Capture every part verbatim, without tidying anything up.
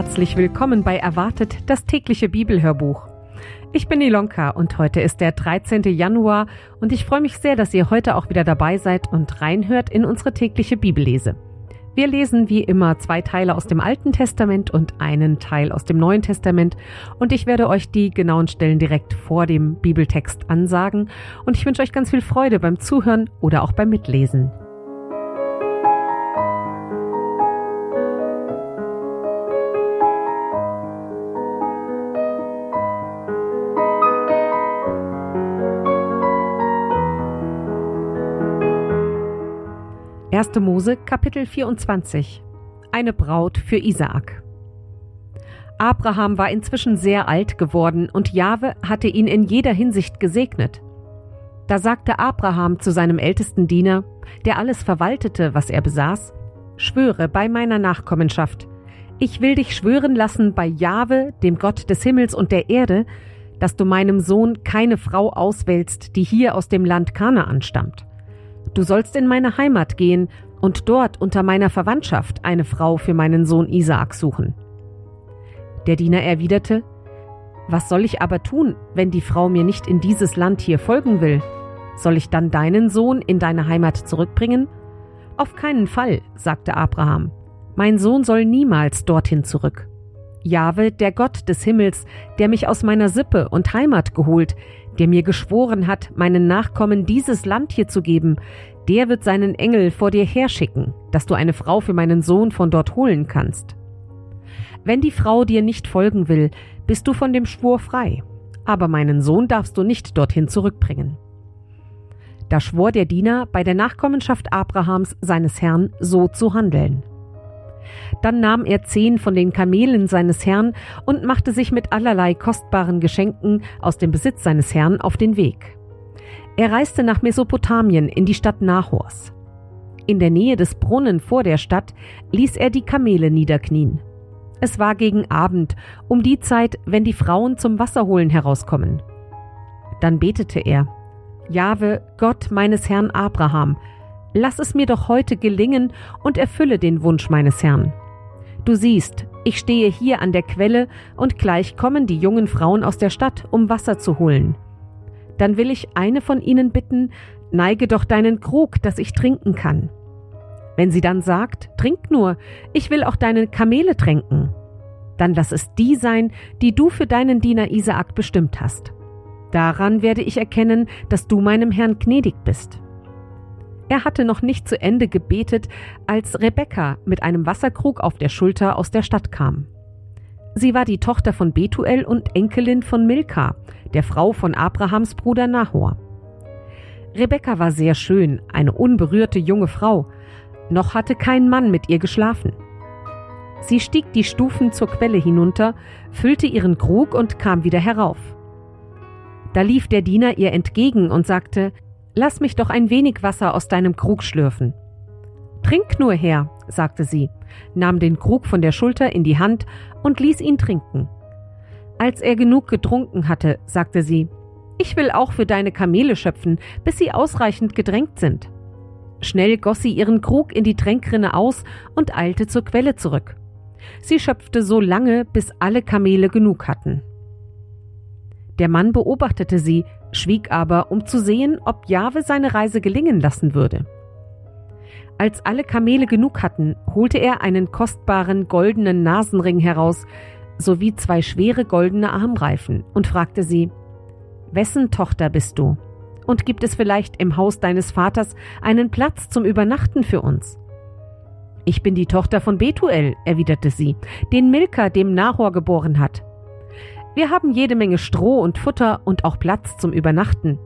Herzlich willkommen bei Erwartet, das tägliche Bibelhörbuch. Ich bin Ilonka und heute ist der dreizehnte Januar und ich freue mich sehr, dass ihr heute auch wieder dabei seid und reinhört in unsere tägliche Bibellese. Wir lesen wie immer zwei Teile aus dem Alten Testament und einen Teil aus dem Neuen Testament und ich werde euch die genauen Stellen direkt vor dem Bibeltext ansagen und ich wünsche euch ganz viel Freude beim Zuhören oder auch beim Mitlesen. erster Mose, Kapitel vierundzwanzig. Eine Braut für Isaak. Abraham war inzwischen sehr alt geworden und Jahwe hatte ihn in jeder Hinsicht gesegnet. Da sagte Abraham zu seinem ältesten Diener, der alles verwaltete, was er besaß: Schwöre bei meiner Nachkommenschaft, ich will dich schwören lassen bei Jahwe, dem Gott des Himmels und der Erde, dass du meinem Sohn keine Frau auswählst, die hier aus dem Land Kanaan stammt. Du sollst in meine Heimat gehen und dort unter meiner Verwandtschaft eine Frau für meinen Sohn Isaak suchen. Der Diener erwiderte: Was soll ich aber tun, wenn die Frau mir nicht in dieses Land hier folgen will? Soll ich dann deinen Sohn in deine Heimat zurückbringen? Auf keinen Fall, sagte Abraham. Mein Sohn soll niemals dorthin zurück. Jahwe, der Gott des Himmels, der mich aus meiner Sippe und Heimat geholt, der mir geschworen hat, meinen Nachkommen dieses Land hier zu geben, der wird seinen Engel vor dir herschicken, dass du eine Frau für meinen Sohn von dort holen kannst. Wenn die Frau dir nicht folgen will, bist du von dem Schwur frei, aber meinen Sohn darfst du nicht dorthin zurückbringen. Da schwor der Diener bei der Nachkommenschaft Abrahams seines Herrn, so zu handeln. Dann nahm er zehn von den Kamelen seines Herrn und machte sich mit allerlei kostbaren Geschenken aus dem Besitz seines Herrn auf den Weg. Er reiste nach Mesopotamien in die Stadt Nahors. In der Nähe des Brunnen vor der Stadt ließ er die Kamele niederknien. Es war gegen Abend, um die Zeit, wenn die Frauen zum Wasserholen herauskommen. Dann betete er: Jahwe, Gott meines Herrn Abraham, lass es mir doch heute gelingen und erfülle den Wunsch meines Herrn. Du siehst, ich stehe hier an der Quelle und gleich kommen die jungen Frauen aus der Stadt, um Wasser zu holen. Dann will ich eine von ihnen bitten, neige doch deinen Krug, dass ich trinken kann. Wenn sie dann sagt, trink nur, ich will auch deine Kamele tränken, dann lass es die sein, die du für deinen Diener Isaak bestimmt hast. Daran werde ich erkennen, dass du meinem Herrn gnädig bist. Er hatte noch nicht zu Ende gebetet, als Rebekka mit einem Wasserkrug auf der Schulter aus der Stadt kam. Sie war die Tochter von Betuel und Enkelin von Milka, der Frau von Abrahams Bruder Nahor. Rebekka war sehr schön, eine unberührte junge Frau, noch hatte kein Mann mit ihr geschlafen. Sie stieg die Stufen zur Quelle hinunter, füllte ihren Krug und kam wieder herauf. Da lief der Diener ihr entgegen und sagte: Lass mich doch ein wenig Wasser aus deinem Krug schlürfen. Trink nur, Herr, sagte sie, nahm den Krug von der Schulter in die Hand und ließ ihn trinken. Als er genug getrunken hatte, sagte sie: Ich will auch für deine Kamele schöpfen, bis sie ausreichend gedrängt sind. Schnell goss sie ihren Krug in die Tränkrinne aus und eilte zur Quelle zurück. Sie schöpfte so lange, bis alle Kamele genug hatten. Der Mann beobachtete sie, schwieg aber, um zu sehen, ob Jahwe seine Reise gelingen lassen würde. Als alle Kamele genug hatten, holte er einen kostbaren goldenen Nasenring heraus, sowie zwei schwere goldene Armreifen und fragte sie: Wessen Tochter bist du? Und gibt es vielleicht im Haus deines Vaters einen Platz zum Übernachten für uns? Ich bin die Tochter von Betuel, erwiderte sie, den Milka dem Nahor geboren hat. Wir haben jede Menge Stroh und Futter und auch Platz zum Übernachten.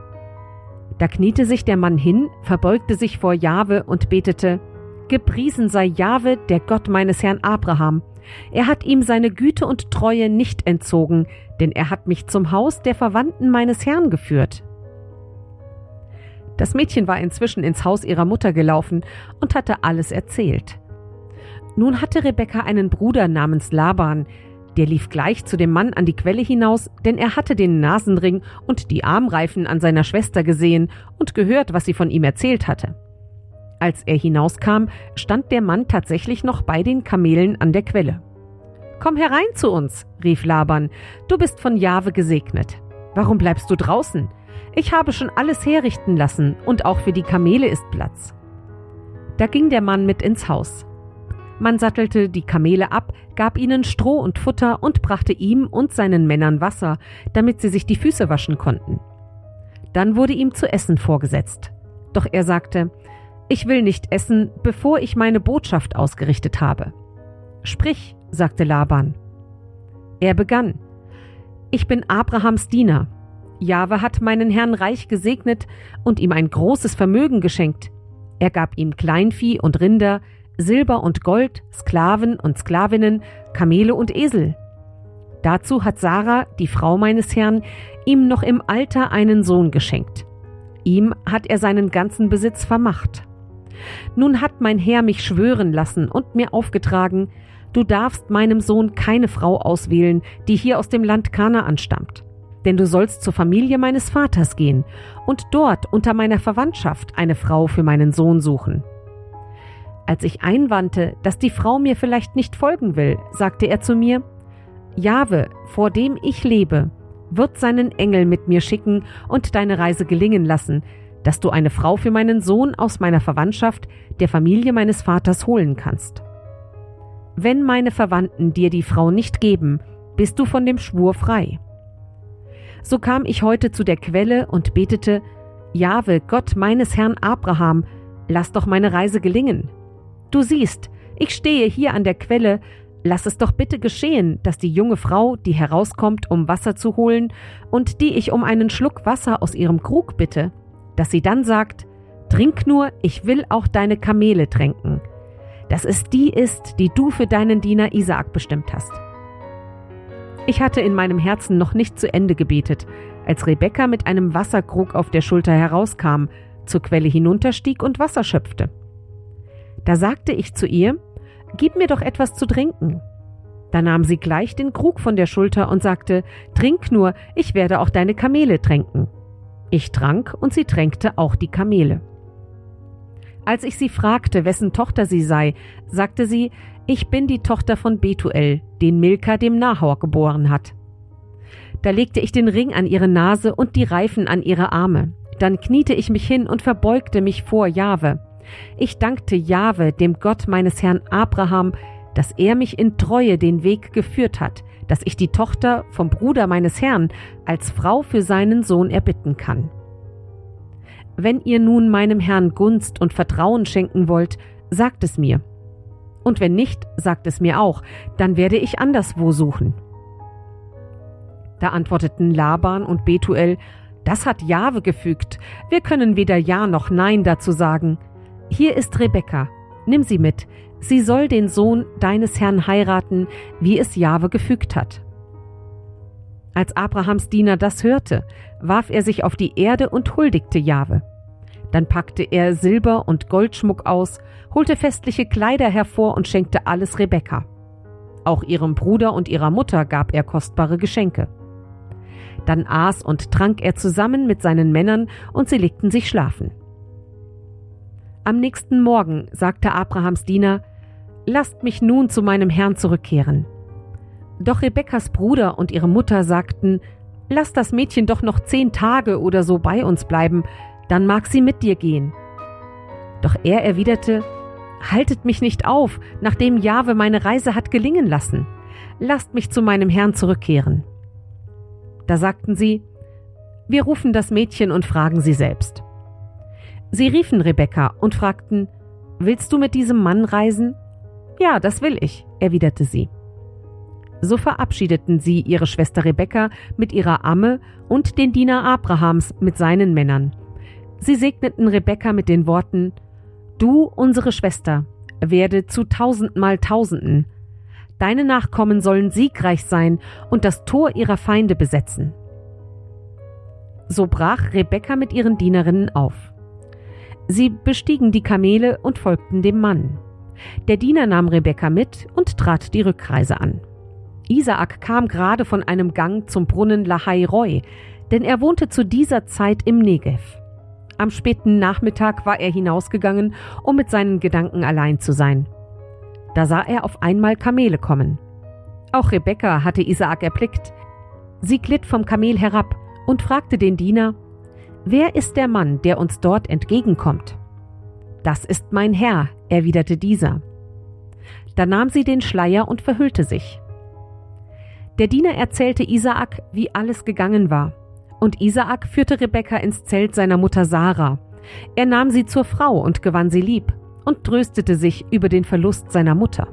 Da kniete sich der Mann hin, verbeugte sich vor Jahwe und betete: Gepriesen sei Jahwe, der Gott meines Herrn Abraham. Er hat ihm seine Güte und Treue nicht entzogen, denn er hat mich zum Haus der Verwandten meines Herrn geführt. Das Mädchen war inzwischen ins Haus ihrer Mutter gelaufen und hatte alles erzählt. Nun hatte Rebekka einen Bruder namens Laban, der lief gleich zu dem Mann an die Quelle hinaus, denn er hatte den Nasenring und die Armreifen an seiner Schwester gesehen und gehört, was sie von ihm erzählt hatte. Als er hinauskam, stand der Mann tatsächlich noch bei den Kamelen an der Quelle. »Komm herein zu uns«, rief Laban, »du bist von Jahwe gesegnet. Warum bleibst du draußen? Ich habe schon alles herrichten lassen, und auch für die Kamele ist Platz.« Da ging der Mann mit ins Haus. Man sattelte die Kamele ab, gab ihnen Stroh und Futter und brachte ihm und seinen Männern Wasser, damit sie sich die Füße waschen konnten. Dann wurde ihm zu essen vorgesetzt. Doch er sagte, »Ich will nicht essen, bevor ich meine Botschaft ausgerichtet habe.« »Sprich«, sagte Laban. Er begann, »Ich bin Abrahams Diener. Jahwe hat meinen Herrn reich gesegnet und ihm ein großes Vermögen geschenkt. Er gab ihm Kleinvieh und Rinder, Silber und Gold, Sklaven und Sklavinnen, Kamele und Esel. Dazu hat Sarah, die Frau meines Herrn, ihm noch im Alter einen Sohn geschenkt. Ihm hat er seinen ganzen Besitz vermacht. Nun hat mein Herr mich schwören lassen und mir aufgetragen, du darfst meinem Sohn keine Frau auswählen, die hier aus dem Land Kanaan stammt. Denn du sollst zur Familie meines Vaters gehen und dort unter meiner Verwandtschaft eine Frau für meinen Sohn suchen.« Als ich einwandte, dass die Frau mir vielleicht nicht folgen will, sagte er zu mir, »Jahwe, vor dem ich lebe, wird seinen Engel mit mir schicken und deine Reise gelingen lassen, dass du eine Frau für meinen Sohn aus meiner Verwandtschaft, der Familie meines Vaters, holen kannst. Wenn meine Verwandten dir die Frau nicht geben, bist du von dem Schwur frei.« So kam ich heute zu der Quelle und betete, »Jahwe, Gott meines Herrn Abraham, lass doch meine Reise gelingen. Du siehst, ich stehe hier an der Quelle, lass es doch bitte geschehen, dass die junge Frau, die herauskommt, um Wasser zu holen und die ich um einen Schluck Wasser aus ihrem Krug bitte, dass sie dann sagt, trink nur, ich will auch deine Kamele tränken, dass es die ist, die du für deinen Diener Isaak bestimmt hast.« Ich hatte in meinem Herzen noch nicht zu Ende gebetet, als Rebekka mit einem Wasserkrug auf der Schulter herauskam, zur Quelle hinunterstieg und Wasser schöpfte. Da sagte ich zu ihr, »Gib mir doch etwas zu trinken.« Da nahm sie gleich den Krug von der Schulter und sagte, »Trink nur, ich werde auch deine Kamele tränken.« Ich trank und sie tränkte auch die Kamele. Als ich sie fragte, wessen Tochter sie sei, sagte sie, »Ich bin die Tochter von Betuel, den Milka dem Nahor geboren hat.« Da legte ich den Ring an ihre Nase und die Reifen an ihre Arme. Dann kniete ich mich hin und verbeugte mich vor Jahwe. Ich dankte Jahwe, dem Gott meines Herrn Abraham, dass er mich in Treue den Weg geführt hat, dass ich die Tochter vom Bruder meines Herrn als Frau für seinen Sohn erbitten kann. Wenn ihr nun meinem Herrn Gunst und Vertrauen schenken wollt, sagt es mir. Und wenn nicht, sagt es mir auch, dann werde ich anderswo suchen.« Da antworteten Laban und Betuel, »Das hat Jahwe gefügt, wir können weder Ja noch Nein dazu sagen. Hier ist Rebekka, nimm sie mit, sie soll den Sohn deines Herrn heiraten, wie es Jahwe gefügt hat.« Als Abrahams Diener das hörte, warf er sich auf die Erde und huldigte Jahwe. Dann packte er Silber- und Goldschmuck aus, holte festliche Kleider hervor und schenkte alles Rebekka. Auch ihrem Bruder und ihrer Mutter gab er kostbare Geschenke. Dann aß und trank er zusammen mit seinen Männern und sie legten sich schlafen. Am nächsten Morgen sagte Abrahams Diener, »Lasst mich nun zu meinem Herrn zurückkehren.« Doch Rebekkas Bruder und ihre Mutter sagten, »Lass das Mädchen doch noch zehn Tage oder so bei uns bleiben, dann mag sie mit dir gehen.« Doch er erwiderte, »Haltet mich nicht auf, nachdem Jahwe meine Reise hat gelingen lassen. Lasst mich zu meinem Herrn zurückkehren.« Da sagten sie, »Wir rufen das Mädchen und fragen sie selbst.« Sie riefen Rebekka und fragten, »Willst du mit diesem Mann reisen?« »Ja, das will ich«, erwiderte sie. So verabschiedeten sie ihre Schwester Rebekka mit ihrer Amme und den Diener Abrahams mit seinen Männern. Sie segneten Rebekka mit den Worten, »Du, unsere Schwester, werde zu tausendmal Tausenden. Deine Nachkommen sollen siegreich sein und das Tor ihrer Feinde besetzen.« So brach Rebekka mit ihren Dienerinnen auf. Sie bestiegen die Kamele und folgten dem Mann. Der Diener nahm Rebekka mit und trat die Rückreise an. Isaak kam gerade von einem Gang zum Brunnen Lahai Roi, denn er wohnte zu dieser Zeit im Negev. Am späten Nachmittag war er hinausgegangen, um mit seinen Gedanken allein zu sein. Da sah er auf einmal Kamele kommen. Auch Rebekka hatte Isaak erblickt. Sie glitt vom Kamel herab und fragte den Diener: »Wer ist der Mann, der uns dort entgegenkommt?« »Das ist mein Herr«, erwiderte dieser. Da nahm sie den Schleier und verhüllte sich. Der Diener erzählte Isaak, wie alles gegangen war. Und Isaak führte Rebekka ins Zelt seiner Mutter Sarah. Er nahm sie zur Frau und gewann sie lieb und tröstete sich über den Verlust seiner Mutter.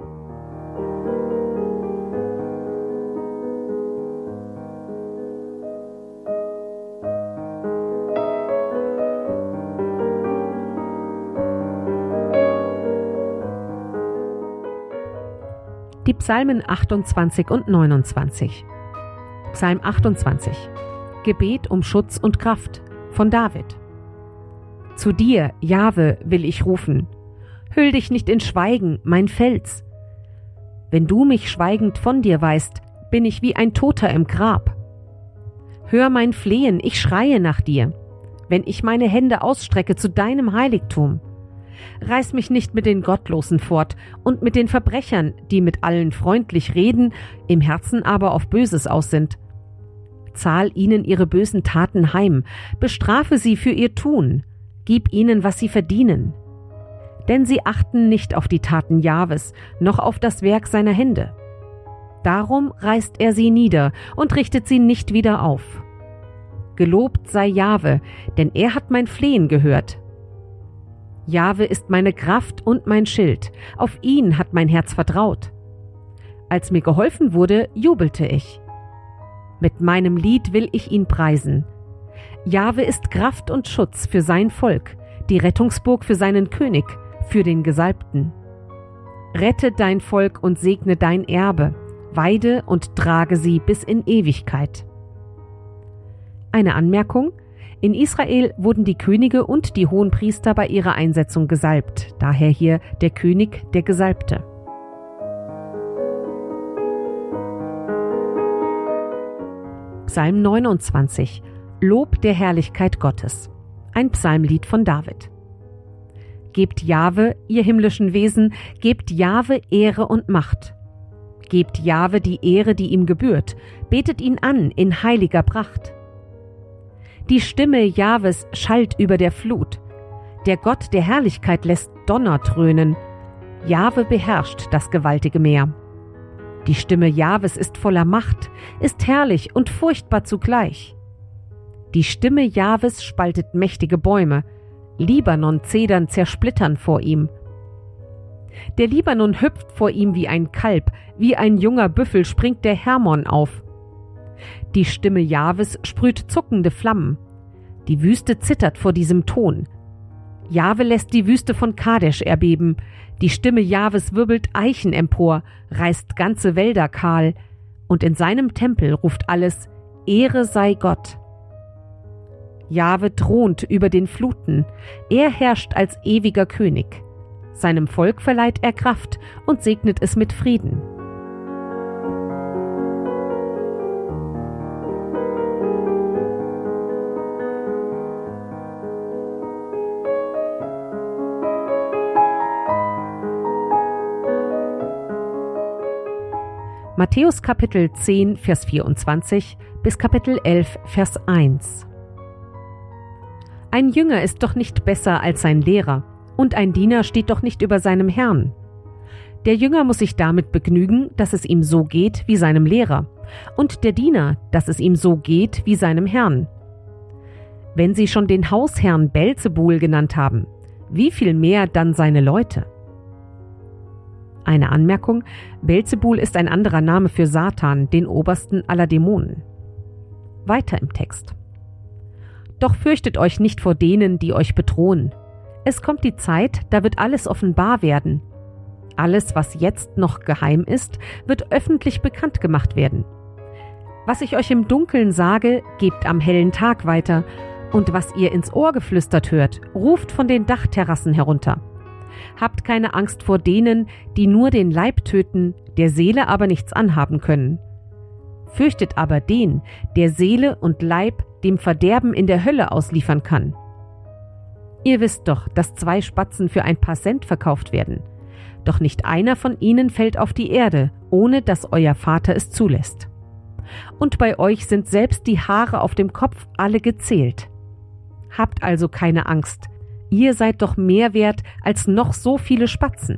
Die Psalmen achtundzwanzig und neunundzwanzig. Psalm achtundzwanzig. Gebet um Schutz und Kraft von David. Zu dir, Jahwe, will ich rufen. Hüll dich nicht in Schweigen, mein Fels. Wenn du mich schweigend von dir weist, bin ich wie ein Toter im Grab. Hör mein Flehen, ich schreie nach dir, wenn ich meine Hände ausstrecke zu deinem Heiligtum. Reiß mich nicht mit den Gottlosen fort und mit den Verbrechern, die mit allen freundlich reden, im Herzen aber auf Böses aus sind. Zahl ihnen ihre bösen Taten heim, bestrafe sie für ihr Tun, gib ihnen, was sie verdienen. Denn sie achten nicht auf die Taten Jahwes, noch auf das Werk seiner Hände. Darum reißt er sie nieder und richtet sie nicht wieder auf. Gelobt sei Jahwe, denn er hat mein Flehen gehört. Jahwe ist meine Kraft und mein Schild, auf ihn hat mein Herz vertraut. Als mir geholfen wurde, jubelte ich. Mit meinem Lied will ich ihn preisen. Jahwe ist Kraft und Schutz für sein Volk, die Rettungsburg für seinen König, für den Gesalbten. Rette dein Volk und segne dein Erbe, weide und trage sie bis in Ewigkeit. Eine Anmerkung: In Israel wurden die Könige und die Hohenpriester bei ihrer Einsetzung gesalbt, daher hier der König, der Gesalbte. Psalm neunundzwanzig. Lob der Herrlichkeit Gottes. Ein Psalmlied von David. Gebt Jahwe, ihr himmlischen Wesen, gebt Jahwe Ehre und Macht. Gebt Jahwe die Ehre, die ihm gebührt, betet ihn an in heiliger Pracht. Die Stimme Jahwes schallt über der Flut. Der Gott der Herrlichkeit lässt Donner dröhnen. Jahwe beherrscht das gewaltige Meer. Die Stimme Jahwes ist voller Macht, ist herrlich und furchtbar zugleich. Die Stimme Jahwes spaltet mächtige Bäume. Libanon-Zedern zersplittern vor ihm. Der Libanon hüpft vor ihm wie ein Kalb, wie ein junger Büffel springt der Hermon auf. Die Stimme Jahwes sprüht zuckende Flammen. Die Wüste zittert vor diesem Ton. Jahwe lässt die Wüste von Kadesh erbeben. Die Stimme Jahwes wirbelt Eichen empor, reißt ganze Wälder kahl. Und in seinem Tempel ruft alles: Ehre sei Gott. Jahwe thront über den Fluten. Er herrscht als ewiger König. Seinem Volk verleiht er Kraft und segnet es mit Frieden. Matthäus Kapitel zehn, Vers vierundzwanzig bis Kapitel elf, Vers eins. Ein Jünger ist doch nicht besser als sein Lehrer, und ein Diener steht doch nicht über seinem Herrn. Der Jünger muss sich damit begnügen, dass es ihm so geht wie seinem Lehrer, und der Diener, dass es ihm so geht wie seinem Herrn. Wenn sie schon den Hausherrn Belzebul genannt haben, wie viel mehr dann seine Leute? Eine Anmerkung: Belzebul ist ein anderer Name für Satan, den obersten aller Dämonen. Weiter im Text. Doch fürchtet euch nicht vor denen, die euch bedrohen. Es kommt die Zeit, da wird alles offenbar werden. Alles, was jetzt noch geheim ist, wird öffentlich bekannt gemacht werden. Was ich euch im Dunkeln sage, gebt am hellen Tag weiter, und was ihr ins Ohr geflüstert hört, ruft von den Dachterrassen herunter. Habt keine Angst vor denen, die nur den Leib töten, der Seele aber nichts anhaben können. Fürchtet aber den, der Seele und Leib dem Verderben in der Hölle ausliefern kann. Ihr wisst doch, dass zwei Spatzen für ein paar Cent verkauft werden. Doch nicht einer von ihnen fällt auf die Erde, ohne dass euer Vater es zulässt. Und bei euch sind selbst die Haare auf dem Kopf alle gezählt. Habt also keine Angst, ihr seid doch mehr wert als noch so viele Spatzen.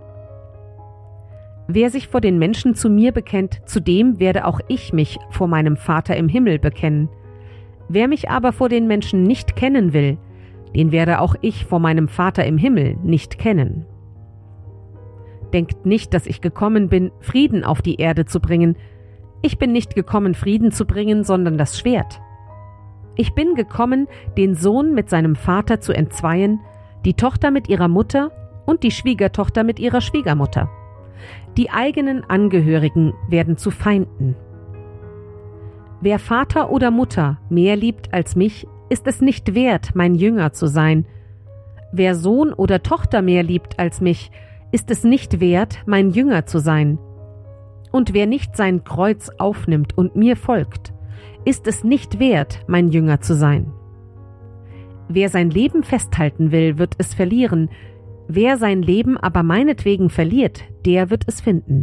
Wer sich vor den Menschen zu mir bekennt, zu dem werde auch ich mich vor meinem Vater im Himmel bekennen. Wer mich aber vor den Menschen nicht kennen will, den werde auch ich vor meinem Vater im Himmel nicht kennen. Denkt nicht, dass ich gekommen bin, Frieden auf die Erde zu bringen. Ich bin nicht gekommen, Frieden zu bringen, sondern das Schwert. Ich bin gekommen, den Sohn mit seinem Vater zu entzweien, die Tochter mit ihrer Mutter und die Schwiegertochter mit ihrer Schwiegermutter. Die eigenen Angehörigen werden zu Feinden. Wer Vater oder Mutter mehr liebt als mich, ist es nicht wert, mein Jünger zu sein. Wer Sohn oder Tochter mehr liebt als mich, ist es nicht wert, mein Jünger zu sein. Und wer nicht sein Kreuz aufnimmt und mir folgt, ist es nicht wert, mein Jünger zu sein. Wer sein Leben festhalten will, wird es verlieren. Wer sein Leben aber meinetwegen verliert, der wird es finden.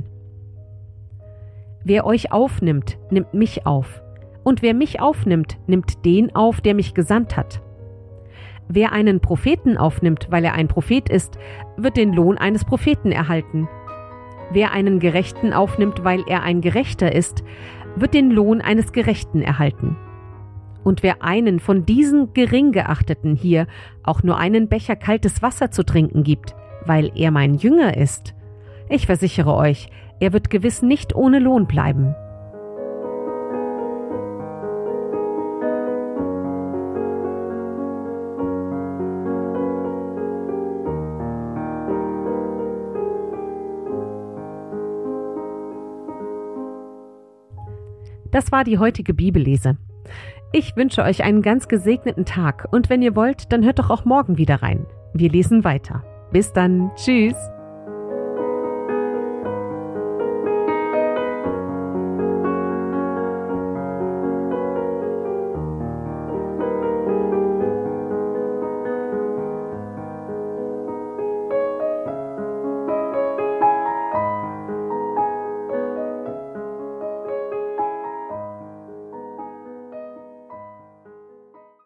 Wer euch aufnimmt, nimmt mich auf. Und wer mich aufnimmt, nimmt den auf, der mich gesandt hat. Wer einen Propheten aufnimmt, weil er ein Prophet ist, wird den Lohn eines Propheten erhalten. Wer einen Gerechten aufnimmt, weil er ein Gerechter ist, wird den Lohn eines Gerechten erhalten. Und wer einen von diesen Geringgeachteten hier auch nur einen Becher kaltes Wasser zu trinken gibt, weil er mein Jünger ist, ich versichere euch, er wird gewiss nicht ohne Lohn bleiben. Das war die heutige Bibellese. Ich wünsche euch einen ganz gesegneten Tag und wenn ihr wollt, dann hört doch auch morgen wieder rein. Wir lesen weiter. Bis dann. Tschüss.